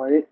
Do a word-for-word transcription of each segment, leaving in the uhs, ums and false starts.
喂，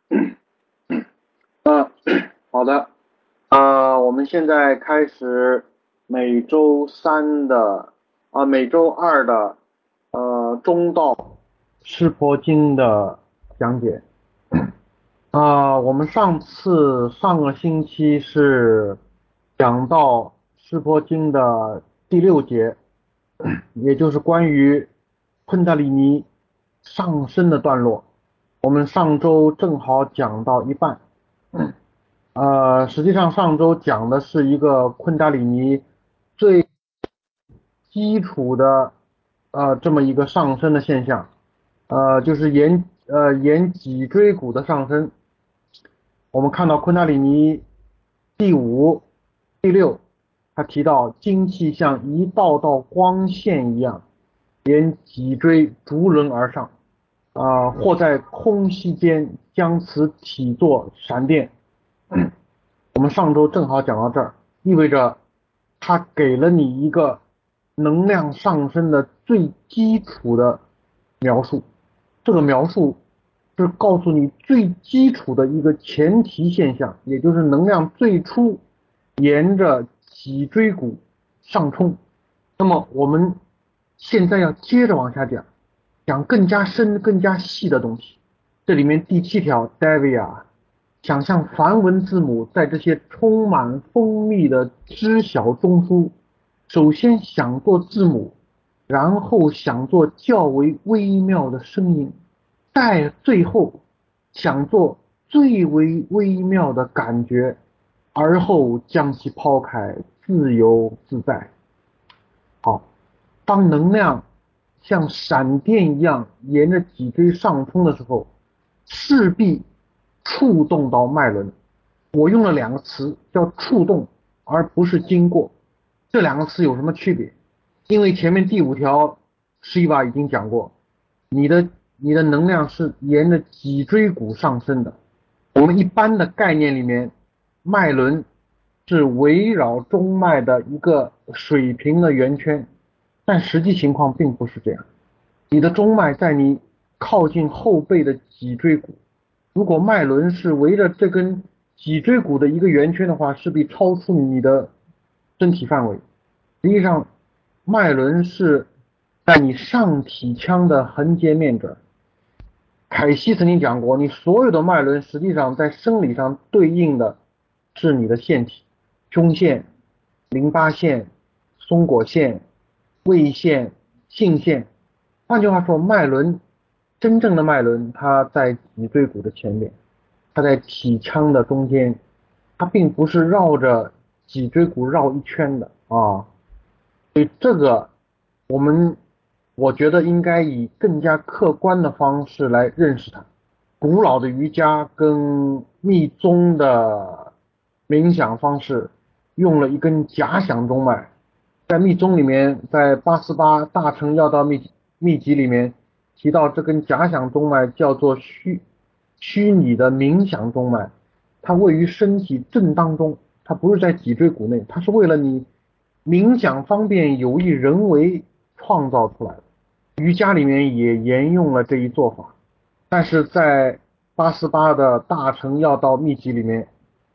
呃，好的，呃，我们现在开始每周三的啊、每周二的呃中道湿婆经的讲解。啊、我们上次上个星期是讲到湿婆经的第六节，也就是关于昆达里尼上升的段落。我们上周正好讲到一半。呃，实际上上周讲的是一个昆达里尼最基础的呃这么一个上升的现象，呃，就是沿呃沿脊椎骨的上升。我们看到昆达里尼第五、第六，他提到精气像一道道光线一样沿脊椎逐轮而上，啊、或在空隙间将此体作闪电。我们上周正好讲到这儿，意味着它给了你一个能量上升的最基础的描述。这个描述是告诉你最基础的一个前提现象，也就是能量最初沿着脊椎骨上冲。那么我们现在要接着往下讲，讲更加深、更加细的东西。这里面第七条 Davia 想象梵文字母在这些充满蜂蜜的知晓中枢，首先想做字母，然后想做较为微妙的声音，再最后想做最为微妙的感觉，而后将其抛开，自由自在。好，当能量像闪电一样沿着脊椎上冲的时候，势必触动到脉轮。我用了两个词，叫触动，而不是经过。这两个词有什么区别？因为前面第五条 Shiva 已经讲过，你的你的能量是沿着脊椎骨上升的。我们一般的概念里面，脉轮是围绕中脉的一个水平的圆圈，但实际情况并不是这样。你的中脉在你靠近后背的脊椎骨，如果脉轮是围着这根脊椎骨的一个圆圈的话，势必超出你的身体范围。实际上，脉轮是在你上体腔的横截面这儿。凯西曾经讲过，你所有的脉轮实际上在生理上对应的是你的腺体，胸腺、淋巴腺、松果腺、胃腺、性腺。换句话说，脉轮真正的脉轮它在脊椎骨的前面，它在体腔的中间，它并不是绕着脊椎骨绕一圈的啊。所以这个我们我觉得应该以更加客观的方式来认识它。古老的瑜伽跟密宗的冥想方式用了一根假想中脉，在密宗里面，在八十八大乘要道秘秘籍里面提到这根假想中脉叫做虚虚拟的冥想中脉，它位于身体正当中，它不是在脊椎骨内，它是为了你冥想方便有意人为创造出来的。瑜伽里面也沿用了这一做法，但是在八十八的大乘要道秘籍里面，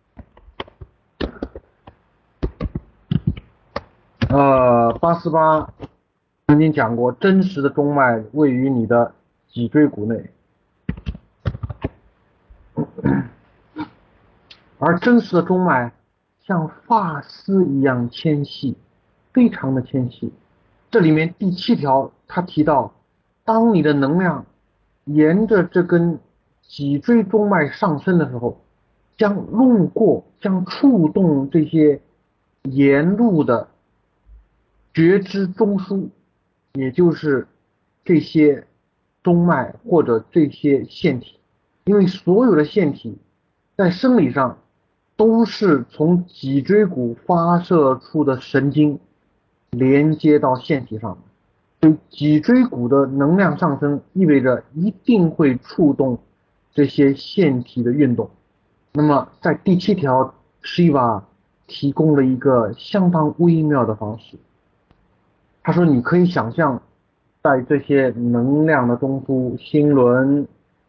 呃，八十八曾经讲过，真实的中脉位于你的脊椎骨内，而真实的中脉像发丝一样纤细，非常的纤细。这里面第七条他提到，当你的能量沿着这根脊椎中脉上升的时候，将路过将触动这些沿路的觉知中枢，也就是这些中脉或者这些腺体。因为所有的腺体在生理上都是从脊椎骨发射出的神经连接到腺体上的，所以脊椎骨的能量上升意味着一定会触动这些腺体的运动。那么在第七条 Shiva 提供了一个相当微妙的方式，他说你可以想象在这些能量的中枢，心轮、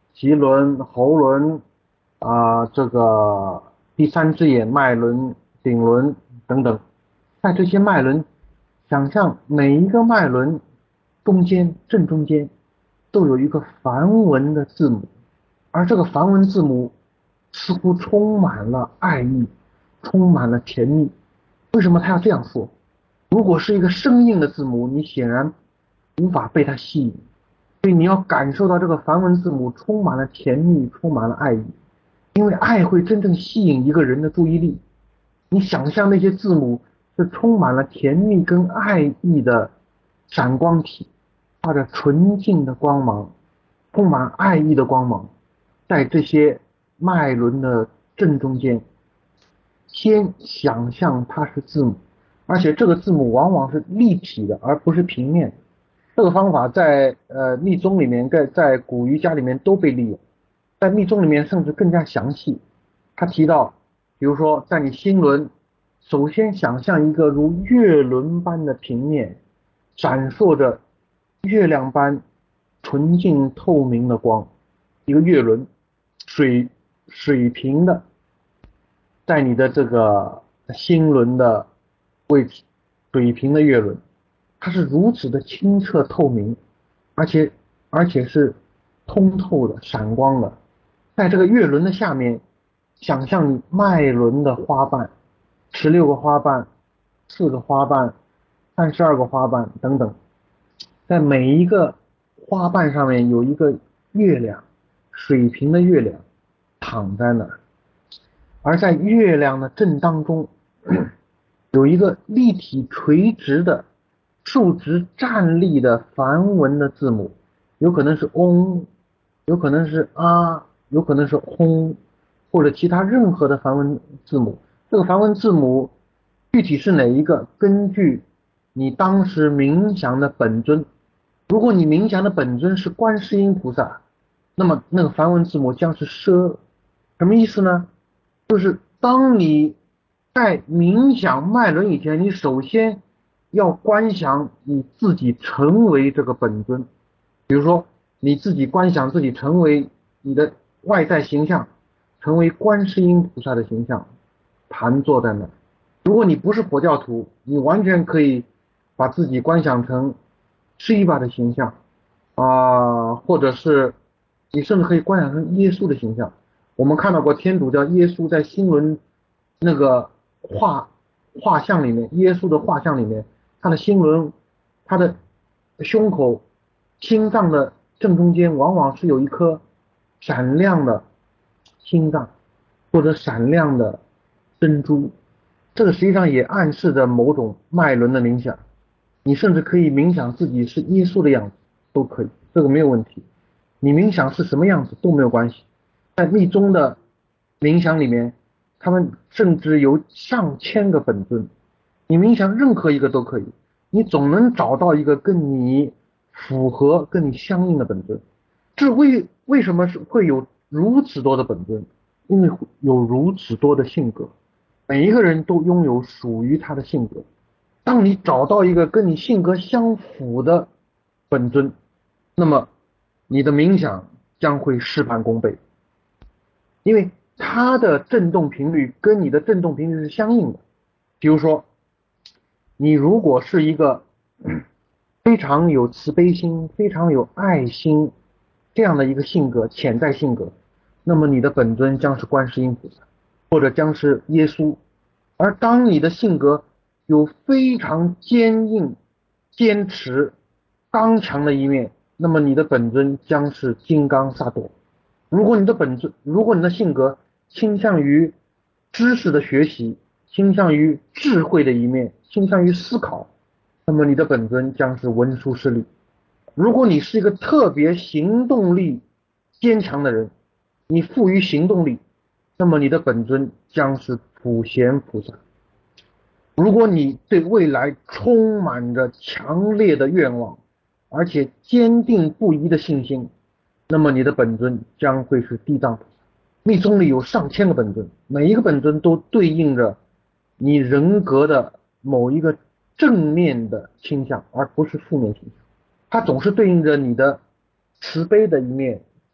脐轮、喉轮啊、这个第三只眼脉轮、顶轮等等，在这些脉轮，想象每一个脉轮中间正中间都有一个梵文的字母，而这个梵文字母似乎充满了爱意，充满了甜蜜。为什么他要这样说？如果是一个生硬的字母，你显然无法被它吸引，所以你要感受到这个梵文字母充满了甜蜜，充满了爱意，因为爱会真正吸引一个人的注意力。你想象那些字母是充满了甜蜜跟爱意的闪光体，发着纯净的光芒，充满爱意的光芒，在这些脉轮的正中间，先想象它是字母，而且这个字母往往是立体的，而不是平面的。这个方法在呃密宗里面，在在古瑜伽里面都被利用，在密宗里面甚至更加详细。他提到，比如说在你心轮，首先想象一个如月轮般的平面，闪烁着月亮般纯净透明的光，一个月轮，水水平的，在你的这个心轮的位置，水平的月轮。它是如此的清澈透明，而且而且是通透的、闪光的。在这个月轮的下面，想象你脉轮的花瓣，十六个花瓣、四个花瓣、三十二个花瓣等等，在每一个花瓣上面有一个月亮，水平的月亮躺在那儿，而在月亮的正当中，有一个立体垂直的竖直站立的梵文的字母，有可能是嗡，有可能是啊，有可能是轰，或者其他任何的梵文字母。这个梵文字母具体是哪一个，根据你当时冥想的本尊。如果你冥想的本尊是观世音菩萨，那么那个梵文字母将是奢。什么意思呢？就是当你在冥想脉轮以前，你首先要观想你自己成为这个本尊。比如说你自己观想自己成为你的外在形象，成为观世音菩萨的形象，盘坐在那。如果你不是佛教徒，你完全可以把自己观想成 Shiva 的形象啊、呃或者是你甚至可以观想成耶稣的形象。我们看到过天主教耶稣在新轮那个画画像里面，耶稣的画像里面，他的心轮，他的胸口、心脏的正中间，往往是有一颗闪亮的心脏，或者闪亮的珍珠。这个实际上也暗示着某种脉轮的冥想。你甚至可以冥想自己是耶稣的样子，都可以，这个没有问题。你冥想是什么样子都没有关系。在密宗的冥想里面，他们甚至有上千个本尊，你冥想任何一个都可以，你总能找到一个跟你符合、跟你相应的本尊。这为为什么是会有如此多的本尊？因为有如此多的性格，每一个人都拥有属于他的性格。当你找到一个跟你性格相符的本尊，那么你的冥想将会事半功倍。因为它的振动频率跟你的振动频率是相应的。比如说，你如果是一个非常有慈悲心、非常有爱心这样的一个性格，潜在性格，那么你的本尊将是观世音菩萨，或者将是耶稣。而当你的性格有非常坚硬、坚持、刚强的一面，那么你的本尊将是金刚萨埵。如果你的本质，如果你的性格倾向于知识的学习，倾向于智慧的一面，倾向于思考，那么你的本尊将是文殊师利。如果你是一个特别行动力坚强的人，你富于行动力，那么你的本尊将是普贤菩萨。如果你对未来充满着强烈的愿望，而且坚定不移的信心，那么你的本尊将会是地藏菩萨。密宗里有上千个本尊，每一个本尊都对应着你人格的某一个正面的倾向，而不是负面倾向。它总是对应着你的慈悲的一面、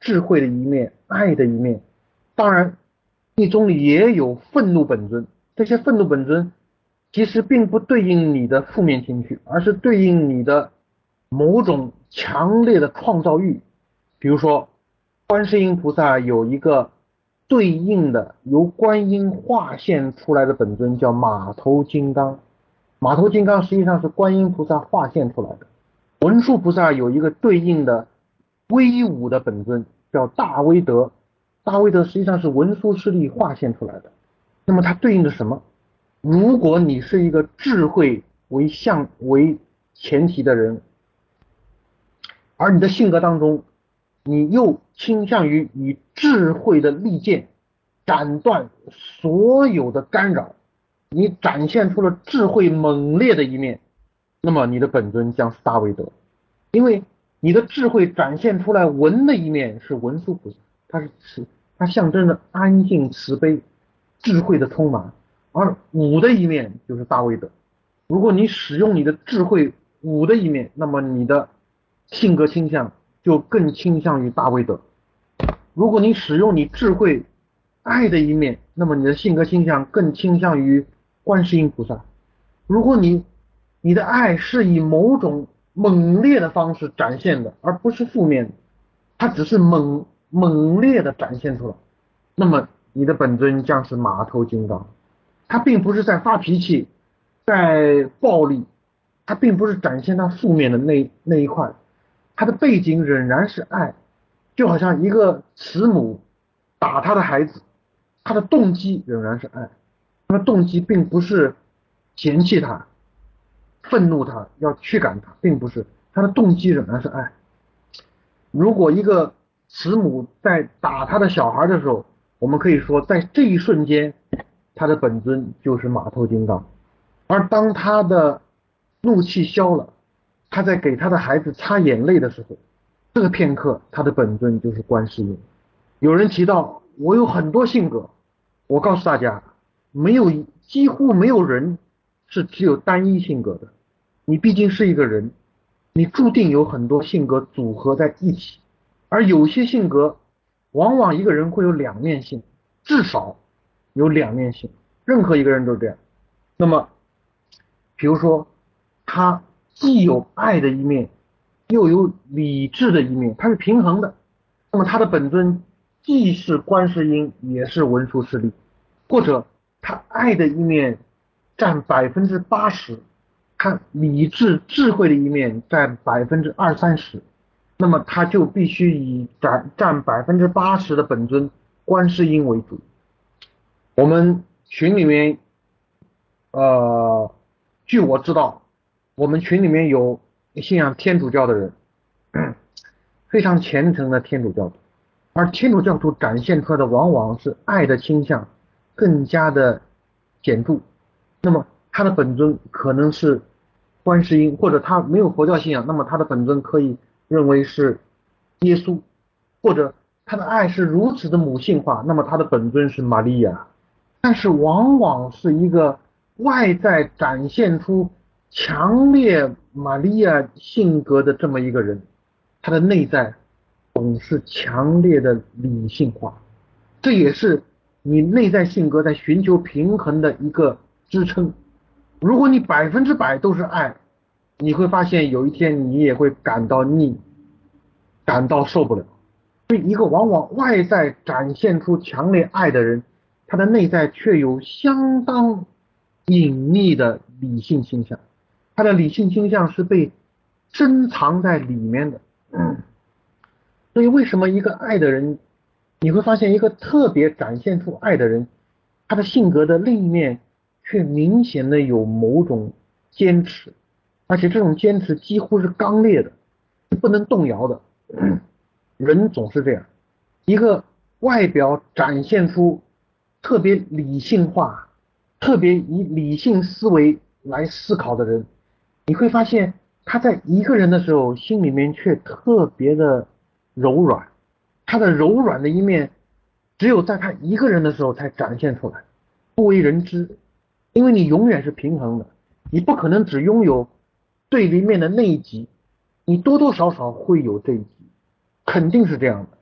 智慧的一面、爱的一面。当然，你中里也有愤怒本尊，这些愤怒本尊其实并不对应你的负面情绪，而是对应你的某种强烈的创造欲。比如说，观世音菩萨有一个对应的由观音化现出来的本尊叫马头金刚，马头金刚实际上是观音菩萨化现出来的。文殊菩萨有一个对应的威武的本尊叫大威德，大威德实际上是文殊师利化现出来的。那么它对应的什么？如果你是一个智慧为相为前提的人，而你的性格当中，你又倾向于以智慧的利剑斩断所有的干扰，你展现出了智慧猛烈的一面，那么你的本尊将是大威德。因为你的智慧展现出来文的一面是文殊菩萨，它是慈，它象征着安静慈悲智慧的充满，而武的一面就是大威德。如果你使用你的智慧武的一面，那么你的性格倾向就更倾向于大威德。如果你使用你智慧爱的一面，那么你的性格倾向更倾向于观世音菩萨。如果你你的爱是以某种猛烈的方式展现的，而不是负面的，它只是猛猛烈的展现出来，那么你的本尊将是马头金刚。它并不是在发脾气，在暴力，它并不是展现它负面的那那一块，它的背景仍然是爱。就好像一个慈母打他的孩子，他的动机仍然是爱，他的动机并不是嫌弃他、愤怒他、要驱赶他，并不是，他的动机仍然是爱。如果一个慈母在打他的小孩的时候，我们可以说在这一瞬间，他的本尊就是马头金刚。而当他的怒气消了，他在给他的孩子擦眼泪的时候，这个片刻他的本尊就是观世音。有人提到我有很多性格，我告诉大家，没有几乎没有人是只有单一性格的。你毕竟是一个人，你注定有很多性格组合在一起，而有些性格往往一个人会有两面性，至少有两面性，任何一个人都这样。那么比如说他既有爱的一面，又有理智的一面，它是平衡的。那么他的本尊既是观世音，也是文殊师利。或者他爱的一面占百分之八十，他理智智慧的一面占百分之二三十，那么他就必须以占占百分之八十的本尊观世音为主。我们群里面，呃，据我知道，我们群里面有信仰天主教的人，非常虔诚的天主教徒，而天主教徒展现出来的往往是爱的倾向更加的显著。那么他的本尊可能是观世音，或者他没有佛教信仰，那么他的本尊可以认为是耶稣，或者他的爱是如此的母性化，那么他的本尊是玛利亚。但是往往是一个外在展现出强烈玛利亚性格的这么一个人，他的内在总是强烈的理性化，这也是你内在性格在寻求平衡的一个支撑。如果你百分之百都是爱，你会发现有一天你也会感到腻，感到受不了。所以一个往往外在展现出强烈爱的人，他的内在却有相当隐秘的理性倾向，他的理性倾向是被珍藏在里面的。嗯，所以为什么一个爱的人，你会发现一个特别展现出爱的人，他的性格的另一面却明显的有某种坚持，而且这种坚持几乎是刚烈的，是不能动摇的。嗯，人总是这样，一个外表展现出特别理性化、特别以理性思维来思考的人，你会发现他在一个人的时候，心里面却特别的柔软，他的柔软的一面，只有在他一个人的时候才展现出来，不为人知。因为你永远是平衡的，你不可能只拥有对立面的那一极，你多多少少会有这一极，肯定是这样的。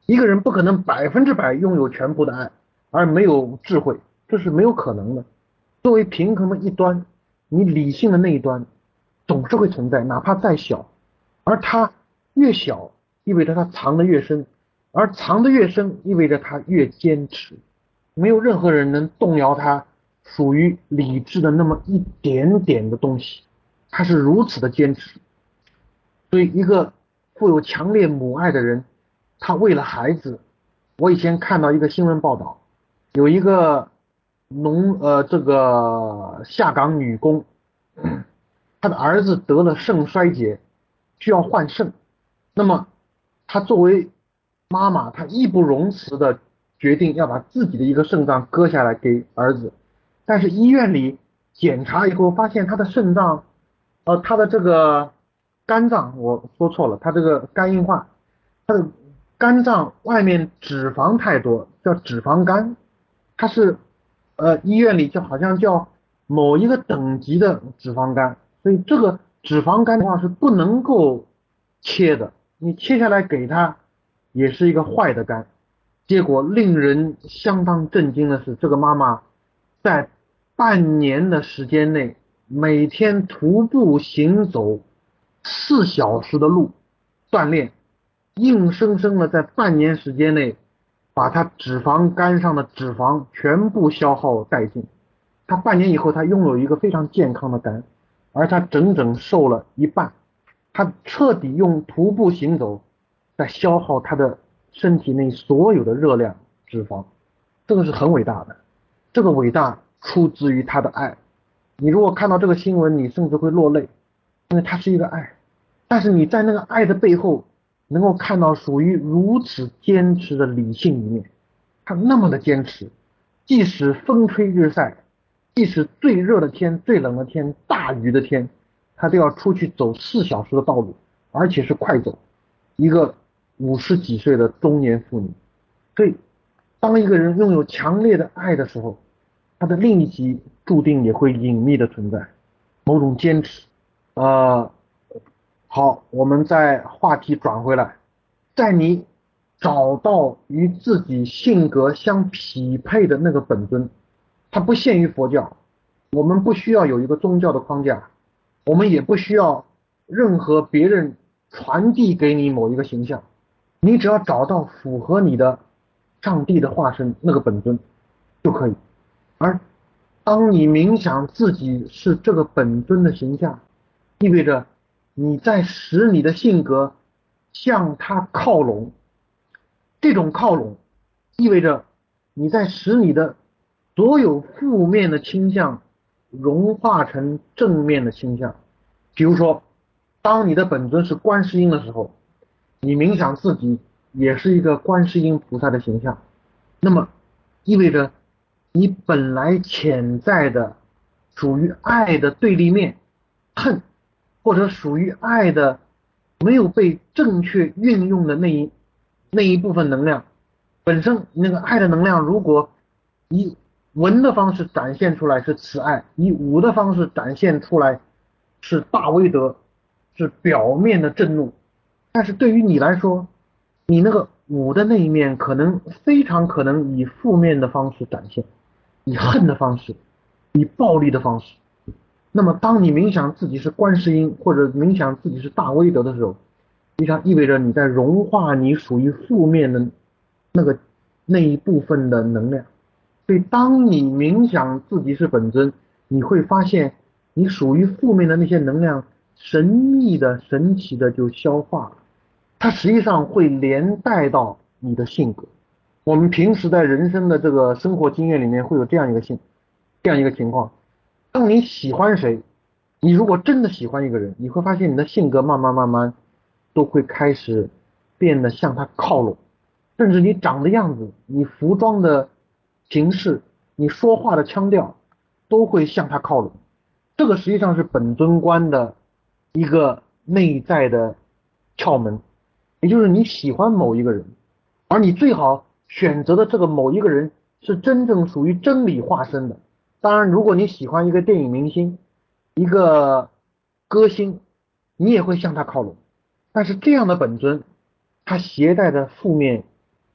一个人不可能百分之百拥有全部的爱，而没有智慧，这是没有可能的。作为平衡的一端，你理性的那一端总是会存在，哪怕再小，而它越小，意味着它藏得越深，而藏得越深，意味着它越坚持。没有任何人能动摇它属于理智的那么一点点的东西，它是如此的坚持。所以，一个富有强烈母爱的人，他为了孩子，我以前看到一个新闻报道，有一个农呃这个下岗女工，她的儿子得了肾衰竭，需要换肾。那么，她作为妈妈，她义不容辞的决定要把自己的一个肾脏割下来给儿子。但是医院里检查以后发现他的肾脏，呃，他的这个肝脏，我说错了，他这个肝硬化，他的肝脏外面脂肪太多，叫脂肪肝，它是呃医院里就好像叫某一个等级的脂肪肝，所以这个脂肪肝的话是不能够切的，你切下来给他也是一个坏的肝。结果令人相当震惊的是，这个妈妈在半年的时间内，每天徒步行走四小时的路锻炼，硬生生的在半年时间内，把她脂肪肝上的脂肪全部消耗殆尽。她半年以后，她拥有一个非常健康的肝，而她整整瘦了一半。她彻底用徒步行走在消耗她的身体内所有的热量、脂肪，这个是很伟大的。这个伟大出自于她的爱。你如果看到这个新闻，你甚至会落泪，因为它是一个爱。但是你在那个爱的背后，能够看到属于如此坚持的理性一面。他那么的坚持，即使风吹日晒，即使最热的天、最冷的天、大雨的天，他都要出去走四小时的道路，而且是快走。一个五十几岁的中年妇女，所以当一个人拥有强烈的爱的时候，他的另一极注定也会隐秘的存在某种坚持。呃，好，我们再话题转回来，在你找到与自己性格相匹配的那个本尊，它不限于佛教，我们不需要有一个宗教的框架，我们也不需要任何别人传递给你某一个形象，你只要找到符合你的上帝的化身那个本尊就可以。而当你冥想自己是这个本尊的形象，意味着你在使你的性格向他靠拢，这种靠拢意味着你在使你的所有负面的倾向融化成正面的倾向。比如说，当你的本尊是观世音的时候，你冥想自己也是一个观世音菩萨的形象，那么意味着你本来潜在的属于爱的对立面，恨，或者属于爱的没有被正确运用的那一那一部分能量，本身那个爱的能量，如果以文的方式展现出来是慈爱，以武的方式展现出来是大威德，是表面的震怒，但是对于你来说，你那个武的那一面可能非常可能以负面的方式展现，以恨的方式，以暴力的方式。那么当你冥想自己是观世音，或者冥想自己是大威德的时候，实际上意味着你在融化你属于负面的那个那一部分的能量。所以当你冥想自己是本尊，你会发现你属于负面的那些能量神秘的神奇的就消化了，它实际上会连带到你的性格。我们平时在人生的这个生活经验里面会有这样一个性这样一个情况，当你喜欢谁，你如果真的喜欢一个人，你会发现你的性格慢慢慢慢都会开始变得向他靠拢，甚至你长的样子，你服装的形式，你说话的腔调都会向他靠拢。这个实际上是本尊观的一个内在的窍门，也就是你喜欢某一个人，而你最好选择的这个某一个人是真正属于真理化身的。当然，如果你喜欢一个电影明星，一个歌星，你也会向他靠拢。但是这样的本尊，它携带的负面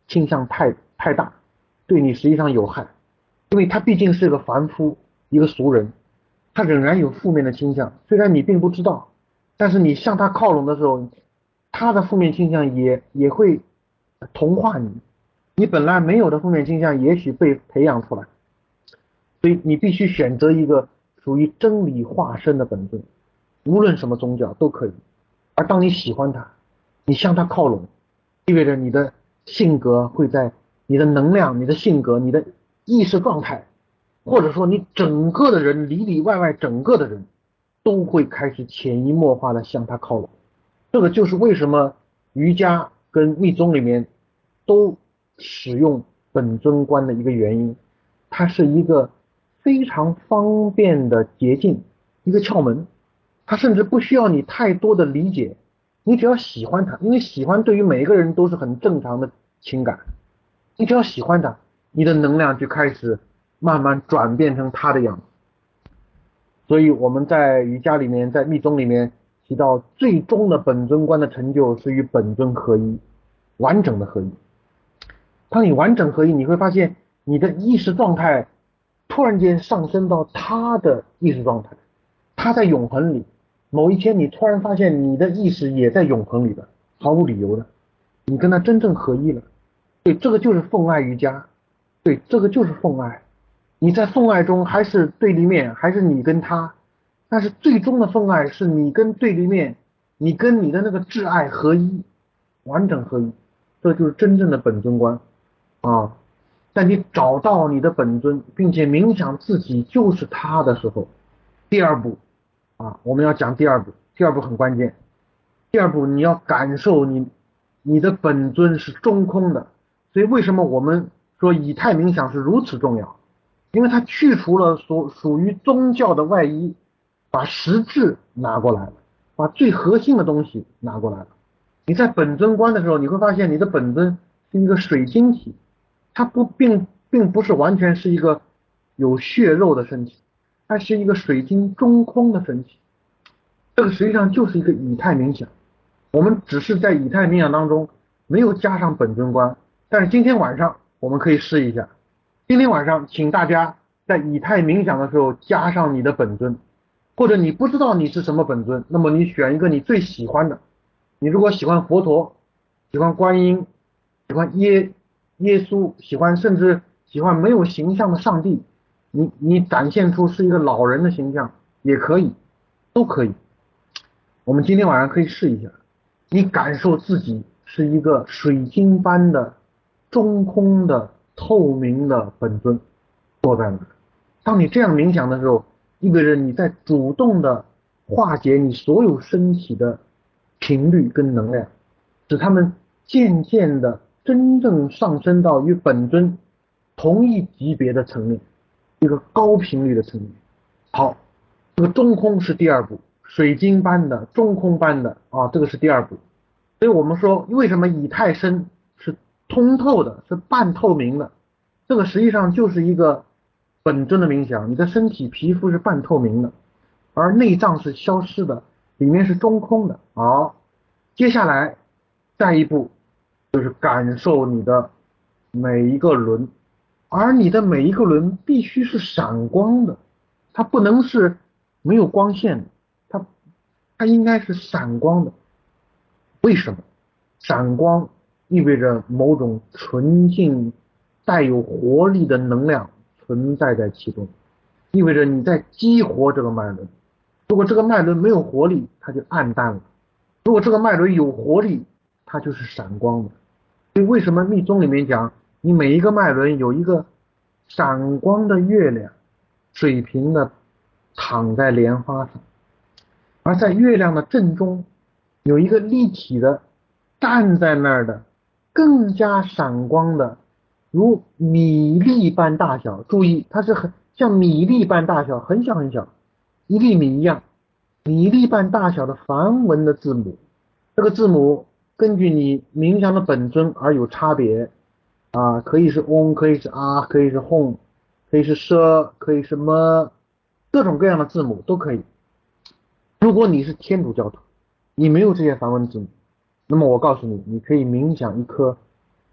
倾向太太大，对你实际上有害，因为他毕竟是个凡夫，一个俗人，他仍然有负面的倾向，虽然你并不知道，但是你向他靠拢的时候，他的负面倾向也也会同化你，你本来没有的负面倾向也许被培养出来，所以你必须选择一个属于真理化身的本尊，无论什么宗教都可以。而当你喜欢他，你向他靠拢，意味着你的性格会在你的能量、你的性格、你的意识状态，或者说你整个的人里里外外整个的人都会开始潜移默化的向他靠拢。这个就是为什么瑜伽跟密宗里面都使用本尊观的一个原因，它是一个非常方便的捷径，一个窍门，它甚至不需要你太多的理解，你只要喜欢它，因为喜欢对于每个人都是很正常的情感，你只要喜欢它，你的能量就开始慢慢转变成它的样子。所以我们在瑜伽里面，在密宗里面提到，最终的本尊观的成就是与本尊合一，完整的合一。当你完整合一，你会发现你的意识状态突然间上升到他的意识状态，他在永恒里。某一天，你突然发现你的意识也在永恒里的，毫无理由的，你跟他真正合一了。对，这个就是奉爱瑜伽。对，这个就是奉爱。你在奉爱中还是对立面，还是你跟他，但是最终的奉爱是你跟对立面，你跟你的那个挚爱合一，完整合一，这就是真正的本尊观啊。在你找到你的本尊，并且冥想自己就是他的时候，第二步啊，我们要讲第二步，第二步很关键。第二步你要感受你你的本尊是中空的，所以为什么我们说以太冥想是如此重要？因为它去除了所属于宗教的外衣，把实质拿过来了，把最核心的东西拿过来了。你在本尊观的时候，你会发现你的本尊是一个水晶体，它不并并不是完全是一个有血肉的身体，它是一个水晶中空的身体。这个实际上就是一个以太冥想。我们只是在以太冥想当中没有加上本尊观，但是今天晚上我们可以试一下。今天晚上请大家在以太冥想的时候加上你的本尊，或者你不知道你是什么本尊，那么你选一个你最喜欢的。你如果喜欢佛陀，喜欢观音，喜欢耶耶稣，喜欢甚至喜欢没有形象的上帝，你你展现出是一个老人的形象也可以，都可以。我们今天晚上可以试一下，你感受自己是一个水晶般的中空的透明的本尊坐在那儿。当你这样冥想的时候，意味着你在主动的化解你所有身体的频率跟能量，使它们渐渐的真正上升到与本尊同一级别的层面，一个高频率的层面。好，这个中空是第二步，水晶般的中空般的啊，这个是第二步。所以我们说，为什么以太身是通透的，是半透明的？这个实际上就是一个本尊的冥想，你的身体皮肤是半透明的，而内脏是消失的，里面是中空的。好，接下来再一步就是感受你的每一个轮，而你的每一个轮必须是闪光的，它不能是没有光线的，它它应该是闪光的。为什么？闪光意味着某种纯净、带有活力的能量存在在其中，意味着你在激活这个脉轮。如果这个脉轮没有活力，它就暗淡了；如果这个脉轮有活力，它就是闪光的。所以为什么密宗里面讲，你每一个脉轮有一个闪光的月亮，水平的躺在莲花上，而在月亮的正中有一个立体的站在那儿的更加闪光的如米粒般大小，注意它是很像米粒般大小，很小很小，一粒米一样，米粒般大小的梵文的字母。这个字母根据你冥想的本尊而有差别啊，可以是嗡，可以是啊，可以是吽，可以是奢，可以是么，各种各样的字母都可以。如果你是天主教徒，你没有这些梵文字母，那么我告诉你，你可以冥想一颗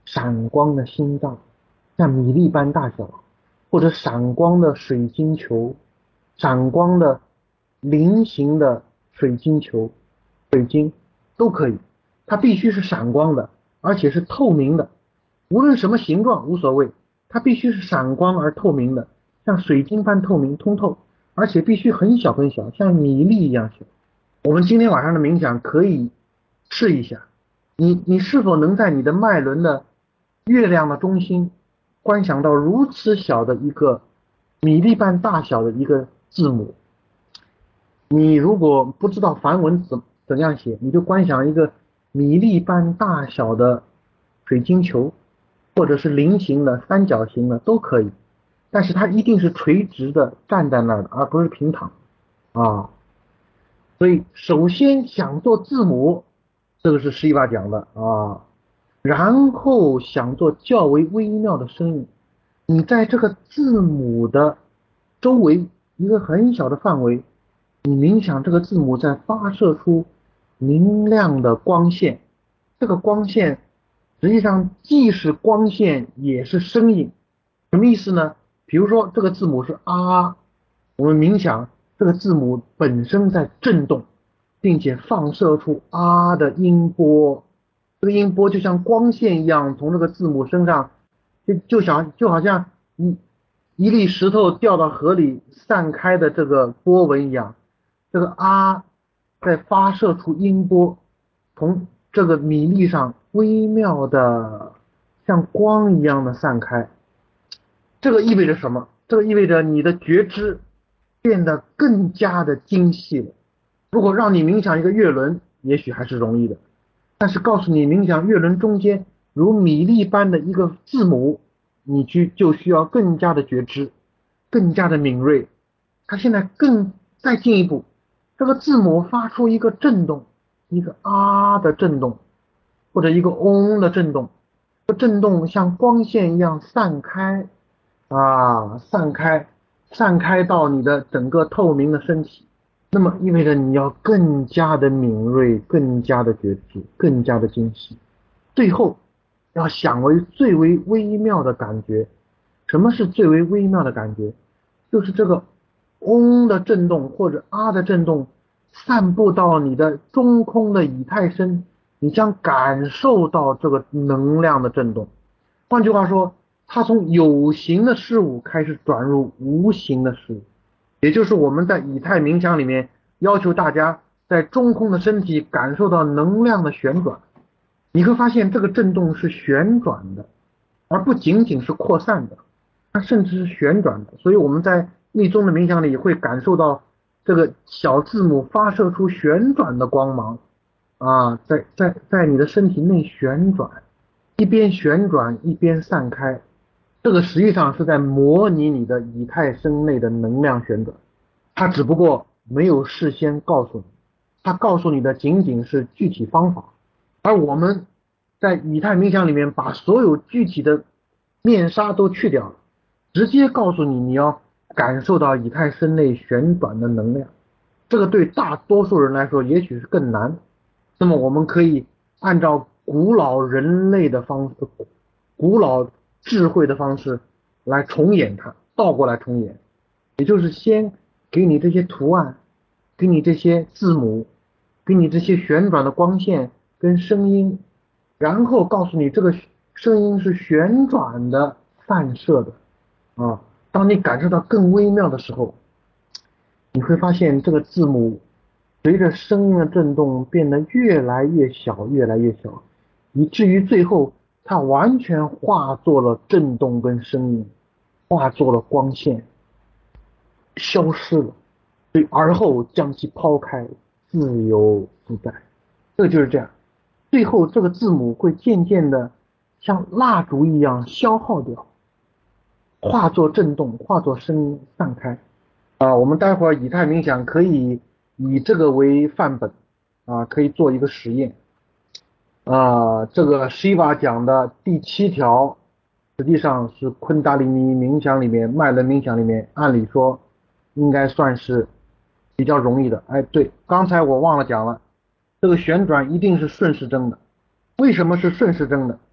闪光的心脏，像米粒般大小，或者闪光的水晶球，闪光的菱形的水晶球，水晶都可以，它必须是闪光的，而且是透明的，无论什么形状无所谓，它必须是闪光而透明的，像水晶般透明通透，而且必须很小很小，像米粒一样小。我们今天晚上的冥想可以试一下，你你是否能在你的脉轮的月亮的中心观想到如此小的一个米粒般大小的一个字母？你如果不知道梵文怎怎样写，你就观想一个米粒般大小的水晶球，或者是菱形的、三角形的都可以，但是它一定是垂直的站在那儿的，而不是平躺啊。所以首先想做字母，这个是十一八讲的啊，然后想做较为微妙的声音，你在这个字母的周围一个很小的范围，你冥想这个字母在发射出明亮的光线，这个光线实际上既是光线也是声音，什么意思呢？比如说这个字母是啊，我们冥想这个字母本身在震动，并且放射出啊的音波，这个音波就像光线一样从这个字母身上，就就想就好像一一粒石头掉到河里散开的这个波纹一样，这个啊在发射出音波，从这个米粒上微妙的像光一样的散开。这个意味着什么？这个意味着你的觉知变得更加的精细了。如果让你冥想一个月轮，也许还是容易的，但是告诉你冥想月轮中间如米粒般的一个字母，你去就需要更加的觉知，更加的敏锐。它现在更再进一步，这个字母发出一个震动，一个啊的震动，或者一个嗡的震动，这震动像光线一样散开啊，散开，散开到你的整个透明的身体。那么意味着你要更加的敏锐，更加的觉知，更加的精细。最后要想为最为微妙的感觉。什么是最为微妙的感觉？就是这个嗡的震动或者啊的震动散布到你的中空的以太身，你将感受到这个能量的震动。换句话说，它从有形的事物开始转入无形的事物。也就是我们在以太冥想里面要求大家在中空的身体感受到能量的旋转，你会发现这个震动是旋转的，而不仅仅是扩散的，它甚至是旋转的。所以我们在密宗的冥想里会感受到这个小字母发射出旋转的光芒啊，在在在你的身体内旋转，一边旋转一边散开，这个实际上是在模拟你的以太身内的能量旋转，它只不过没有事先告诉你，它告诉你的仅仅是具体方法，而我们在以太冥想里面把所有具体的面纱都去掉了，直接告诉你你要感受到以太身内旋转的能量，这个对大多数人来说也许是更难。那么我们可以按照古老人类的方式，古老智慧的方式来重演它，倒过来重演，也就是先给你这些图案，给你这些字母，给你这些旋转的光线跟声音，然后告诉你这个声音是旋转的散射的啊。当你感受到更微妙的时候，你会发现这个字母随着声音的震动变得越来越小，越来越小，以至于最后它完全化作了震动跟声音，化作了光线，消失了，所以而后将其抛开，自由自在。这就是这样，最后这个字母会渐渐的像蜡烛一样消耗掉，化作震动，化作声音散开。啊，我们待会儿以太冥想可以以这个为范本啊，可以做一个实验啊。这个 Shiva 讲的第七条，实际上是昆达里尼冥想里面、脉轮冥想里面，按理说应该算是比较容易的。哎，对，刚才我忘了讲了，这个旋转一定是顺时针的。为什么是顺时针的？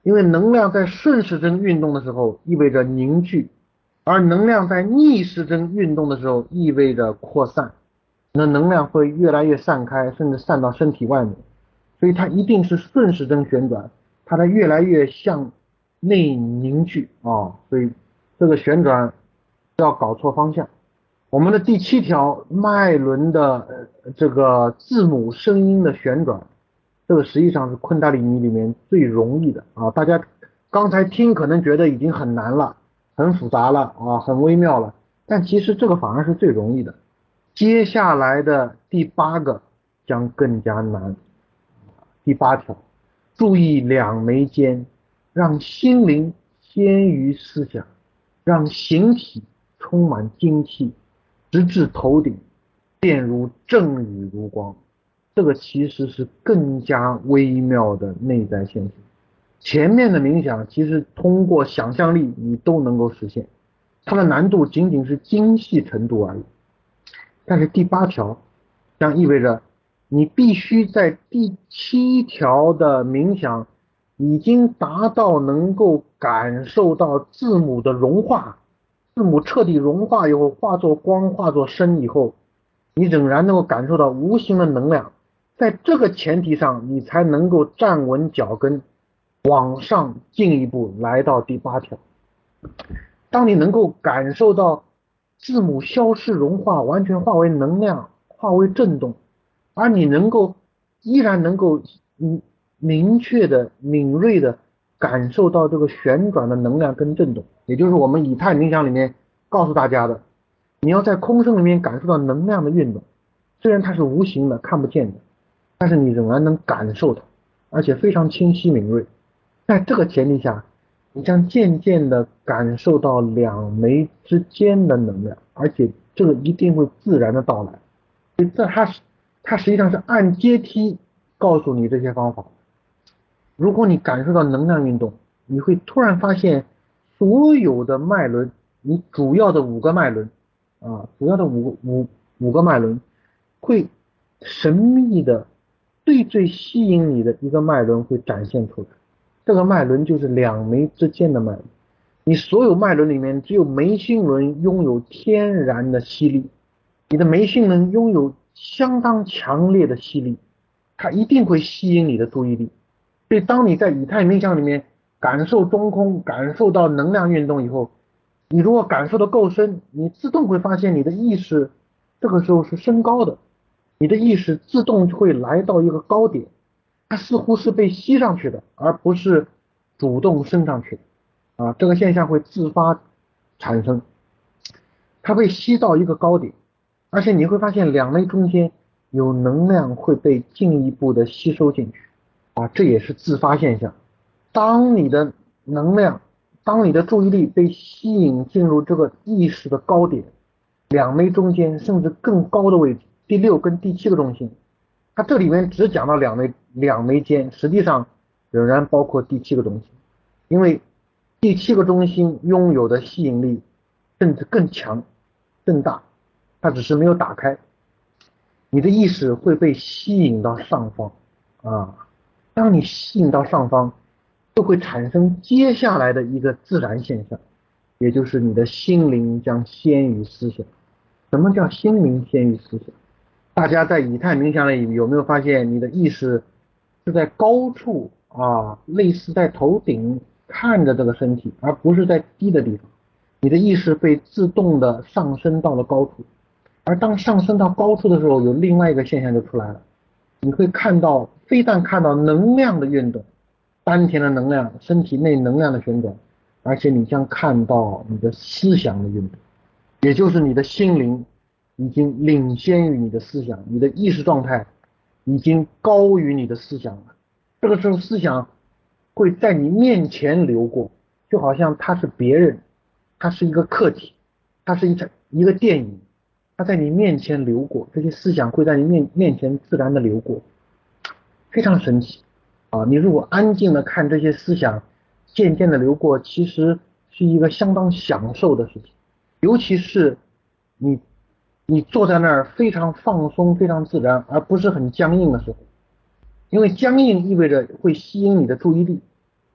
因为能量在顺时针运动的时候意味着凝聚，而能量在逆时针运动的时候意味着扩散。那能量会越来越散开，甚至散到身体外面，所以它一定是顺时针旋转，它在越来越向内凝聚啊，所以这个旋转不要搞错方向。我们的第七条脉轮的呃这个字母声音的旋转，这个实际上是昆达里尼里面最容易的啊，大家刚才听可能觉得已经很难了，很复杂了啊，很微妙了，但其实这个反而是最容易的。接下来的第八个将更加难。第八条，注意两眉间，让心灵先于思想，让形体充满精气，直至头顶，便如正雨如光。这个其实是更加微妙的内在现象。前面的冥想其实通过想象力你都能够实现，它的难度仅仅是精细程度而已。但是第八条将意味着你必须在第七条的冥想已经达到能够感受到字母的融化，字母彻底融化以后化作光化作声以后，你仍然能够感受到无形的能量，在这个前提上你才能够站稳脚跟往上进一步来到第八条。当你能够感受到字母消失融化，完全化为能量，化为震动，而你能够依然能够嗯明确的敏锐的感受到这个旋转的能量跟震动，也就是我们以太冥想里面告诉大家的，你要在空声里面感受到能量的运动，虽然它是无形的看不见的，但是你仍然能感受它，而且非常清晰敏锐。在这个前提下，你将渐渐的感受到两枚之间的能量，而且这个一定会自然的到来。所以这它是它实际上是按阶梯告诉你这些方法。如果你感受到能量运动，你会突然发现所有的脉轮，你主要的五个脉轮啊，主要的五五五个脉轮会神秘的最最吸引你的一个脉轮会展现出来。这个脉轮就是两眉之间的脉轮，你所有脉轮里面只有眉心轮拥有天然的吸力，你的眉心轮拥有相当强烈的吸力，它一定会吸引你的注意力。所以当你在以太冥想里面感受中空，感受到能量运动以后，你如果感受的够深，你自动会发现你的意识这个时候是升高的，你的意识自动会来到一个高点，它似乎是被吸上去的，而不是主动升上去的啊，这个现象会自发产生，它被吸到一个高点，而且你会发现两枚中间有能量会被进一步的吸收进去啊，这也是自发现象。当你的能量，当你的注意力被吸引进入这个意识的高点，两枚中间甚至更高的位置，第六跟第七个中心，它这里面只讲到两枚两枚间，实际上仍然包括第七个中心，因为第七个中心拥有的吸引力甚至更强更大，它只是没有打开，你的意识会被吸引到上方啊，当你吸引到上方，就会产生接下来的一个自然现象，也就是你的心灵将先于思想。什么叫心灵先于思想？大家在以太冥想里有没有发现，你的意识是在高处啊，类似在头顶看着这个身体，而不是在低的地方。你的意识被自动的上升到了高处，而当上升到高处的时候，有另外一个现象就出来了，你会看到，非但看到能量的运动，丹田的能量，身体内能量的旋转，而且你将看到你的思想的运动，也就是你的心灵已经领先于你的思想，你的意识状态已经高于你的思想了。这个时候思想会在你面前流过，就好像它是别人，它是一个客体，它是一场一个电影，它在你面前流过，这些思想会在你面面前自然的流过，非常神奇啊！你如果安静的看这些思想渐渐的流过，其实是一个相当享受的事情，尤其是你你坐在那儿非常放松、非常自然，而不是很僵硬的时候，因为僵硬意味着会吸引你的注意力，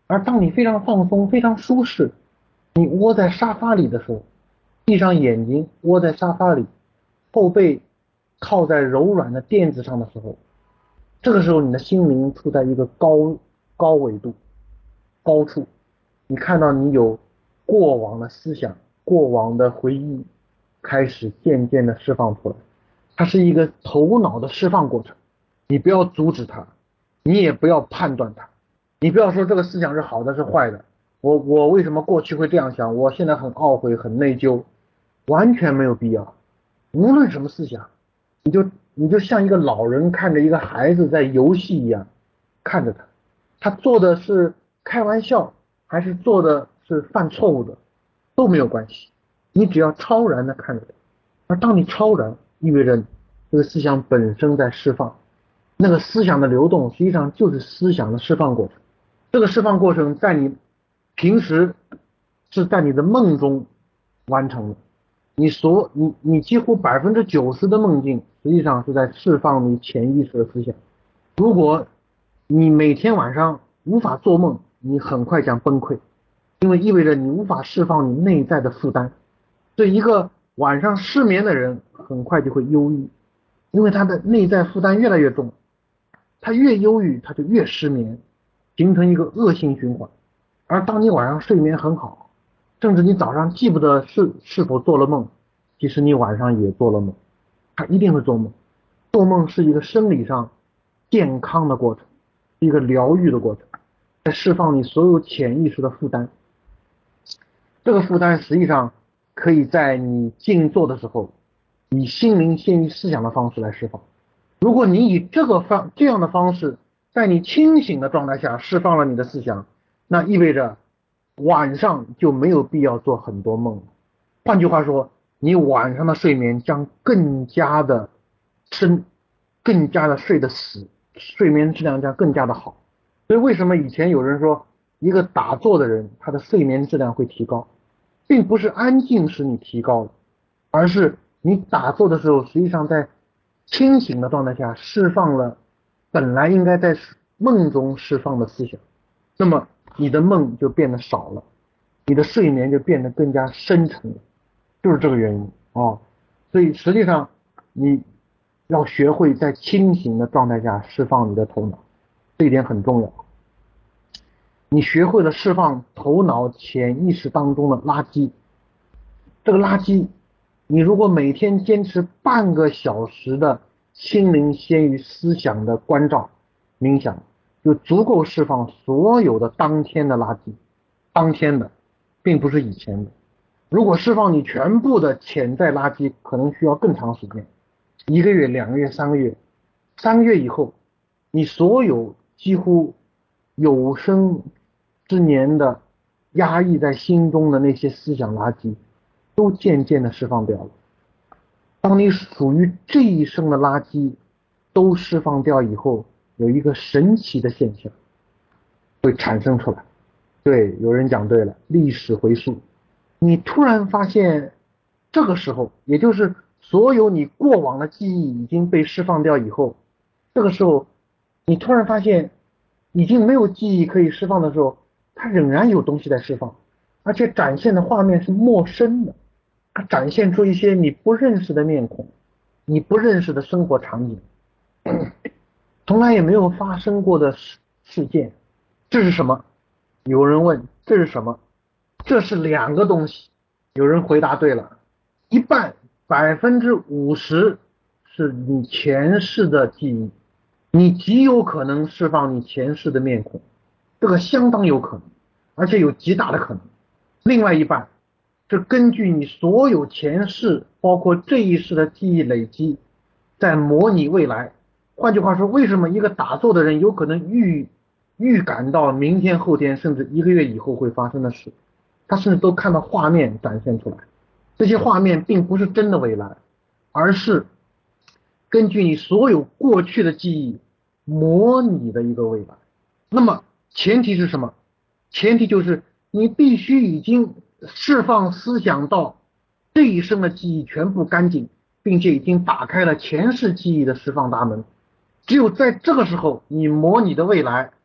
而当你非常放松、非常舒适，你窝在沙发里的时候，闭上眼睛窝在沙发里，后背靠在柔软的垫子上的时候，这个时候你的心灵处在一个高高纬度、高处，你看到你有过往的思想、过往的回忆开始渐渐的释放出来，它是一个头脑的释放过程，你不要阻止它，你也不要判断它，你不要说这个思想是好的是坏的，我我为什么过去会这样想，我现在很懊悔很内疚，完全没有必要。无论什么思想，你就你就像一个老人看着一个孩子在游戏一样看着他，他做的是开玩笑还是做的是犯错误的都没有关系，你只要超然的看着他。而当你超然，意味着这个思想本身在释放，那个思想的流动实际上就是思想的释放过程。这个释放过程在你平时是在你的梦中完成的，你所你你几乎百分之九十的梦境实际上是在释放你潜意识的思想。如果你每天晚上无法做梦，你很快将崩溃，因为意味着你无法释放你内在的负担。对一个晚上失眠的人，很快就会忧郁，因为他的内在负担越来越重，他越忧郁，他就越失眠，形成一个恶性循环。而当你晚上睡眠很好，甚至你早上记不得是是否做了梦，其实你晚上也做了梦，他一定会做梦。做梦是一个生理上健康的过程，是一个疗愈的过程，在释放你所有潜意识的负担。这个负担实际上可以在你静坐的时候，以心灵先于思想的方式来释放。如果你以这个方这样的方式，在你清醒的状态下释放了你的思想，那意味着晚上就没有必要做很多梦。换句话说，你晚上的睡眠将更加的深，更加的睡得死，睡眠质量将更加的好。所以为什么以前有人说，一个打坐的人他的睡眠质量会提高，并不是安静使你提高了，而是你打坐的时候，实际上在清醒的状态下释放了本来应该在梦中释放的思想，那么你的梦就变得少了，你的睡眠就变得更加深沉了，就是这个原因啊、哦。所以实际上你要学会在清醒的状态下释放你的头脑，这一点很重要。你学会了释放头脑潜意识当中的垃圾，这个垃圾，你如果每天坚持半个小时的心灵先于思想的关照冥想，就足够释放所有的当天的垃圾，当天的，并不是以前的。如果释放你全部的潜在垃圾，可能需要更长时间，一个月、两个月、三个月，三个月以后，你所有几乎有生之年的压抑在心中的那些思想垃圾，都渐渐的释放掉了。当你属于这一生的垃圾都释放掉以后，有一个神奇的现象会产生出来。对，有人讲对了，历史回溯，你突然发现这个时候，也就是所有你过往的记忆已经被释放掉以后，这个时候你突然发现已经没有记忆可以释放的时候，它仍然有东西在释放，而且展现的画面是陌生的，它展现出一些你不认识的面孔，你不认识的生活场景，从来也没有发生过的事事件。这是什么？有人问这是什么？这是两个东西。有人回答对了，一半百分之五十是你前世的记忆，你极有可能释放你前世的面孔，这个相当有可能，而且有极大的可能。另外一半是根据你所有前世，包括这一世的记忆累积，在模拟未来。换句话说，为什么一个打坐的人有可能预预感到明天、后天，甚至一个月以后会发生的事？他甚至都看到画面展现出来。这些画面并不是真的未来，而是根据你所有过去的记忆模拟的一个未来。那么前提是什么？前提就是你必须已经释放思想到这一生的记忆全部干净，并且已经打开了前世记忆的释放大门。只有在这个时候，你模拟的未来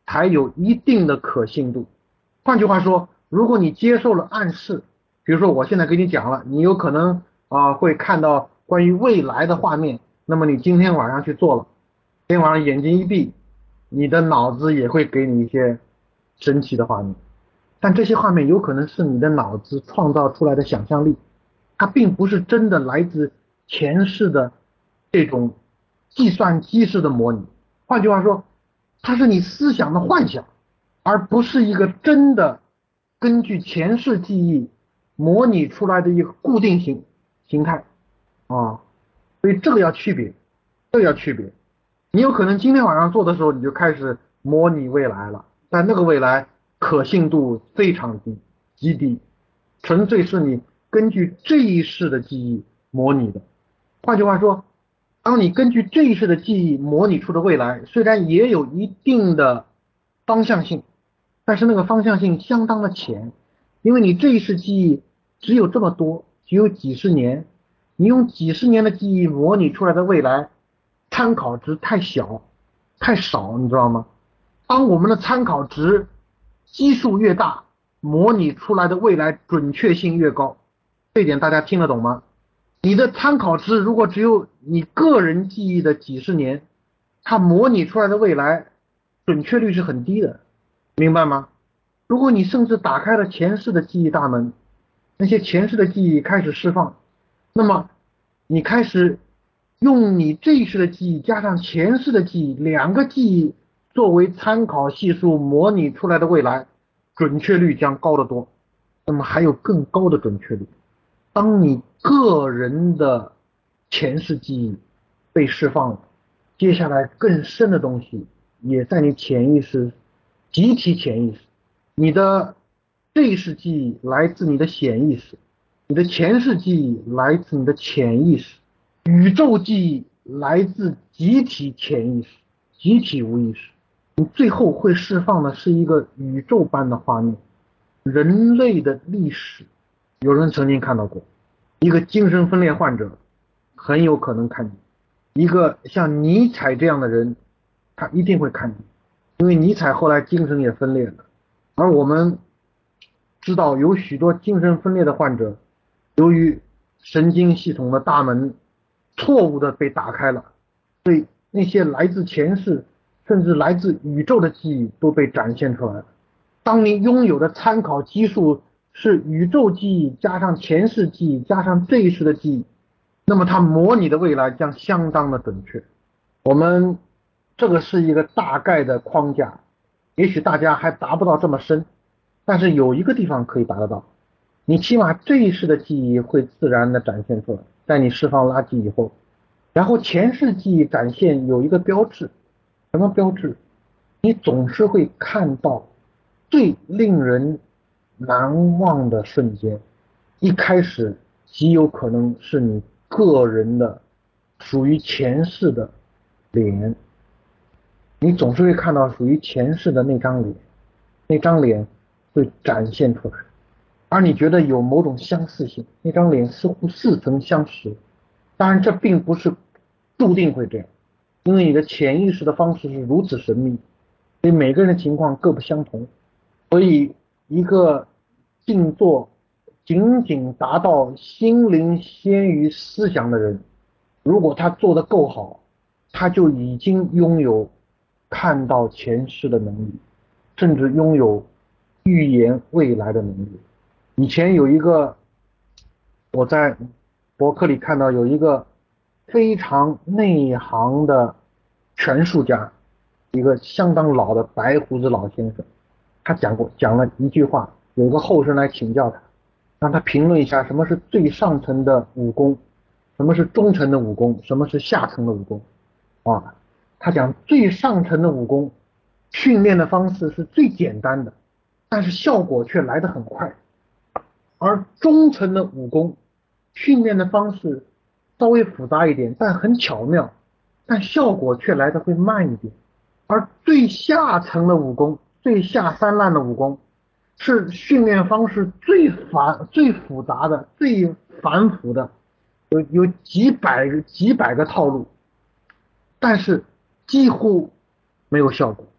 才有一定的可信度。换句话说，如果你接受了暗示，比如说我现在给你讲了，你有可能啊、呃会看到关于未来的画面，那么你今天晚上去做了，今天晚上眼睛一闭，你的脑子也会给你一些神奇的画面，但这些画面有可能是你的脑子创造出来的想象力，它并不是真的来自前世的这种计算机式的模拟。换句话说，它是你思想的幻想，而不是一个真的根据前世记忆模拟出来的一个固定形形态啊，所以这个要区别，这个要区别。你有可能今天晚上做的时候，你就开始模拟未来了，但那个未来可信度非常低，极低，纯粹是你根据这一世的记忆模拟的。换句话说，当你根据这一世的记忆模拟出的未来，虽然也有一定的方向性，但是那个方向性相当的浅，因为你这一世记忆只有这么多，只有几十年，你用几十年的记忆模拟出来的未来，参考值太小，太少，你知道吗？当我们的参考值基数越大，模拟出来的未来准确性越高，这一点大家听得懂吗？你的参考值如果只有你个人记忆的几十年，它模拟出来的未来准确率是很低的，明白吗？如果你甚至打开了前世的记忆大门，那些前世的记忆开始释放，那么你开始用你这一世的记忆加上前世的记忆，两个记忆作为参考系数模拟出来的未来，准确率将高得多。那么还有更高的准确率。当你个人的前世记忆被释放了，接下来更深的东西也在你潜意识、集体潜意识。你的这一世记忆来自你的显意识，你的前世记忆来自你的潜意识，宇宙记忆来自集体潜意识、集体无意识。你最后会释放的是一个宇宙般的画面，人类的历史。有人曾经看到过，一个精神分裂患者很有可能看见，一个像尼采这样的人，他一定会看见，因为尼采后来精神也分裂了。而我们知道有许多精神分裂的患者，由于神经系统的大门错误的被打开了，所以那些来自前世甚至来自宇宙的记忆都被展现出来了。当你拥有的参考基数是宇宙记忆加上前世记忆加上这一世的记忆，那么它模拟的未来将相当的准确。我们这个是一个大概的框架，也许大家还达不到这么深，但是有一个地方可以达得到，你起码这一世的记忆会自然的展现出来，在你释放垃圾以后，然后前世记忆展现有一个标志，什么标志？你总是会看到最令人难忘的瞬间，一开始极有可能是你个人的属于前世的脸，你总是会看到属于前世的那张脸，那张脸会展现出来，而你觉得有某种相似性，那张脸似乎似曾相识。当然，这并不是注定会这样，因为你的潜意识的方式是如此神秘，所以每个人的情况各不相同。所以，一个静坐仅仅达到心灵先于思想的人，如果他做得够好，他就已经拥有看到前世的能力，甚至拥有预言未来的能力。以前有一个，我在博客里看到有一个非常内行的权术家，一个相当老的白胡子老先生，他讲过讲了一句话，有个后生来请教他，让他评论一下什么是最上层的武功，什么是中层的武功，什么是下层的武功啊。他讲最上层的武功训练的方式是最简单的，但是效果却来得很快，而中层的武功训练的方式稍微复杂一点，但很巧妙，但效果却来得会慢一点。而最下层的武功，最下三滥的武功，是训练方式最繁、最复杂的、最繁复的，有有几百个、几百个套路，但是几乎没有效果。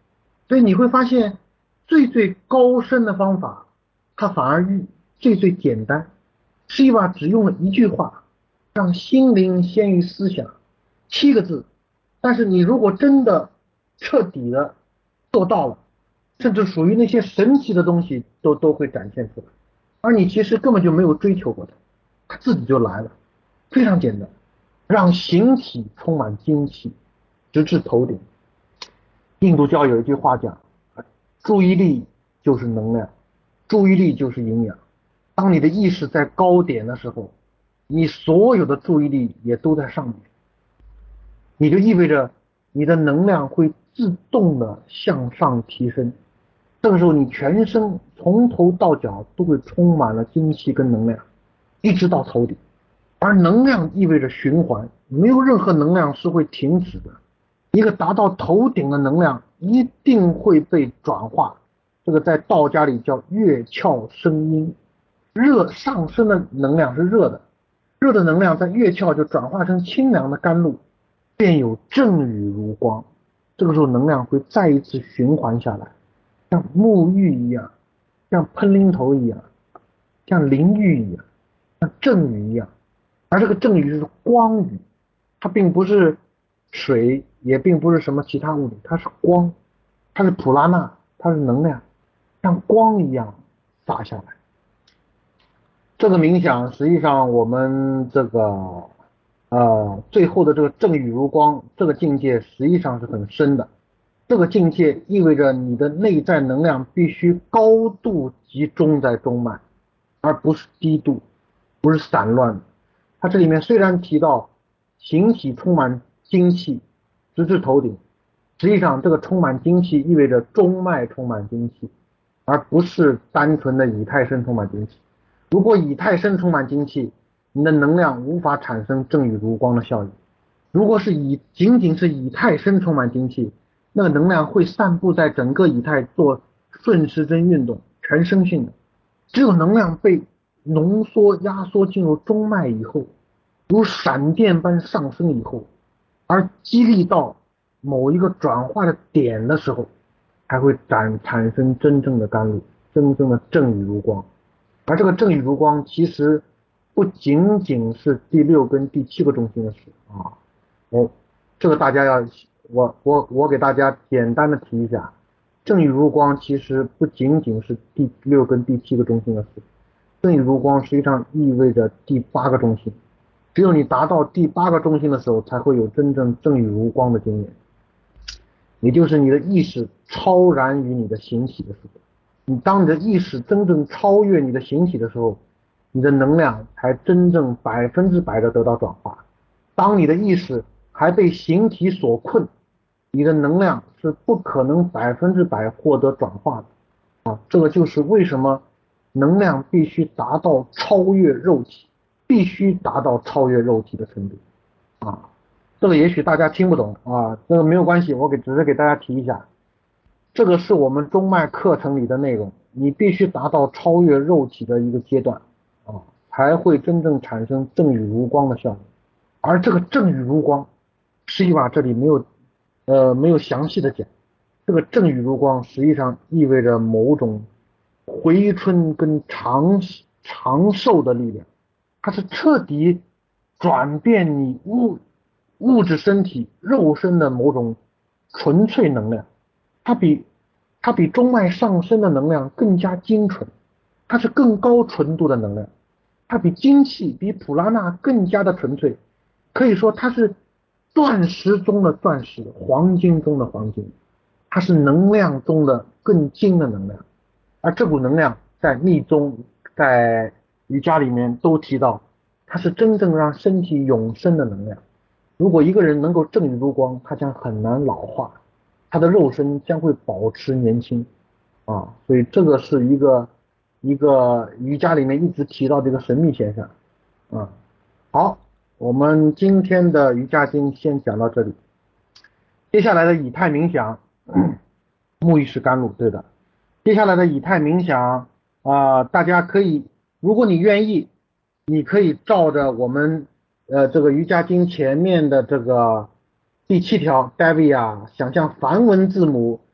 所以你会发现，最最高深的方法，它反而愈最最简单。希瓦只用了一句话，让心灵先于思想，七个字。但是你如果真的彻底的做到了，甚至属于那些神奇的东西都都会展现出来，而你其实根本就没有追求过它，它自己就来了，非常简单，让形体充满精气，直至头顶。印度教有一句话讲，注意力就是能量，注意力就是营养。当你的意识在高点的时候，你所有的注意力也都在上面，你就意味着你的能量会自动的向上提升。这个时候你全身从头到脚都会充满了精气跟能量，一直到头顶。而能量意味着循环，没有任何能量是会停止的。一个达到头顶的能量一定会被转化，这个在道家里叫月窍生阴。热上升的能量是热的，热的能量在月窍就转化成清凉的甘露，便有正雨如光。这个时候能量会再一次循环下来，像沐浴一样，像喷淋头一样，像淋浴一样，像正雨一样。而这个正雨是光雨，它并不是水，也并不是什么其他物质，它是光，它是普拉纳，它是能量，像光一样洒下来。这个冥想实际上我们这个呃最后的这个正雨如光这个境界实际上是很深的。这个境界意味着你的内在能量必须高度集中在中脉，而不是低度，不是散乱的。它这里面虽然提到形体充满精气直至头顶，实际上这个充满精气意味着中脉充满精气，而不是单纯的以太身充满精气。如果以太身充满精气，你的能量无法产生正雨如光的效应。如果是以仅仅是以太身充满精气，那个能量会散布在整个以太做顺时针运动，全身性的。只有能量被浓缩压缩进入中脉以后，如闪电般上升以后，而激励到某一个转化的点的时候，才会产产生真正的甘露，真正的正雨如光。而这个正雨如光其实不仅仅是第六跟第七个中心的事啊，哦，这个大家要我我我给大家简单的提一下，正雨如光其实不仅仅是第六跟第七个中心的事，正雨如光实际上意味着第八个中心。只有你达到第八个中心的时候，才会有真正正雨如光的经验，也就是你的意识超然于你的形体的时候。你当你的意识真正超越你的形体的时候，你的能量才真正百分之百的得到转化。当你的意识还被形体所困，你的能量是不可能百分之百获得转化的啊！这个就是为什么能量必须达到超越肉体，必须达到超越肉体的程度啊！这个也许大家听不懂啊，这个没有关系，我给只是给大家提一下。这个是我们中脉课程里的内容，你必须达到超越肉体的一个阶段啊，才会真正产生正雨如光的效应。而这个正雨如光，实际上这里没有呃没有详细的讲。这个正雨如光实际上意味着某种回春跟长长寿的力量，它是彻底转变你物物质身体肉身的某种纯粹能量。它比它比中脉上升的能量更加精纯，它是更高纯度的能量，它比精气比普拉纳更加的纯粹，可以说它是钻石中的钻石，黄金中的黄金，它是能量中的更精的能量。而这股能量在密宗在瑜伽里面都提到，它是真正让身体永生的能量。如果一个人能够正雨如光，他将很难老化，他的肉身将会保持年轻啊，所以这个是一个一个瑜伽里面一直提到这个神秘现象啊。好，我们今天的瑜伽经先讲到这里，接下来的以太冥想，沐浴式甘露，对的。接下来的以太冥想啊、呃，大家可以，如果你愿意，你可以照着我们呃这个瑜伽经前面的这个第七条 Davia 想象梵文字母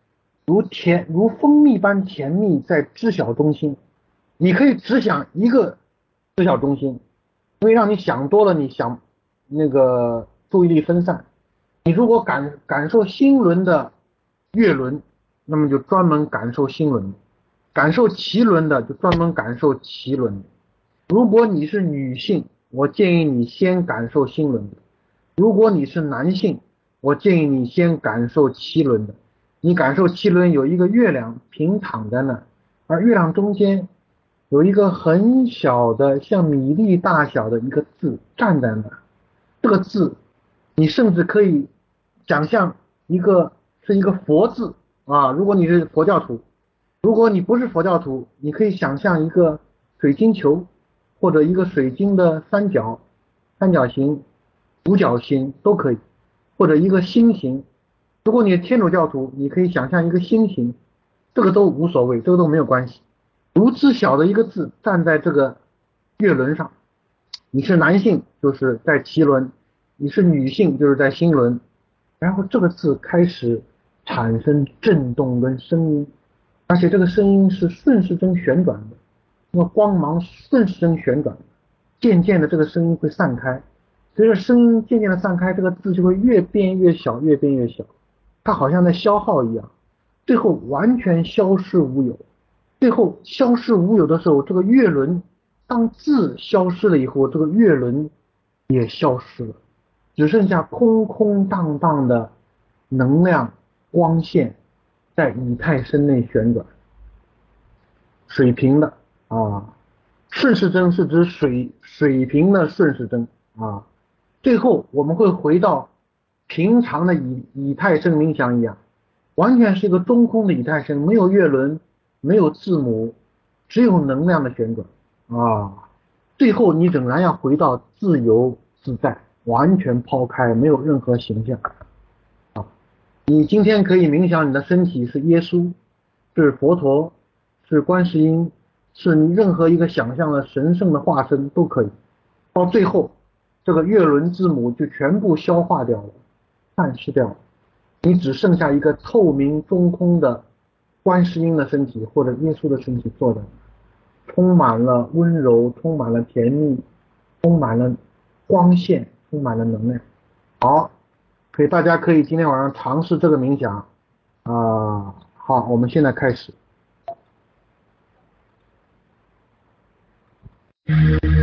如甜如蜂蜜般甜蜜在知晓中心。你可以只想一个知晓中心，因为让你想多了，你想那个注意力分散。你如果感感受心轮的月轮，那么就专门感受心轮；感受脐轮的就专门感受脐轮。如果你是女性，我建议你先感受心轮的；如果你是男性，我建议你先感受脐轮的。你感受脐轮有一个月亮平躺在那，而月亮中间有一个很小的像米粒大小的一个字站在那，这个字你甚至可以想象一个是一个佛字啊，如果你是佛教徒。如果你不是佛教徒，你可以想象一个水晶球，或者一个水晶的三角、三角形、五角星都可以，或者一个心形。如果你是天主教徒，你可以想象一个心形，这个都无所谓，这个都没有关系。如此小的一个字站在这个月轮上，你是男性就是在脐轮，你是女性就是在心轮，然后这个字开始产生震动跟声音。而且这个声音是顺时针旋转的，那个光芒顺时针旋转，渐渐的这个声音会散开，随着声音渐渐的散开，这个字就会越变越小，越变越小，它好像在消耗一样，最后完全消失无有。最后消失无有的时候，这个月轮当字消失了以后，这个月轮也消失了，只剩下空空荡荡的能量光线在以太身内旋转。水平的啊，顺时针是指水水平的顺时针啊。最后我们会回到平常的以以太声冥想一样，完全是一个中空的以太声，没有月轮，没有字母，只有能量的旋转啊。最后你仍然要回到自由自在，完全抛开，没有任何形象。你今天可以冥想你的身体是耶稣，是佛陀，是观世音，是你任何一个想象的神圣的化身都可以。到最后，这个月轮字母就全部消化掉了，散失掉了，你只剩下一个透明中空的观世音的身体或者耶稣的身体坐在，充满了温柔，充满了甜蜜，充满了光线，充满了能量。好，可以，大家可以今天晚上尝试这个冥想啊。好，我们现在开始。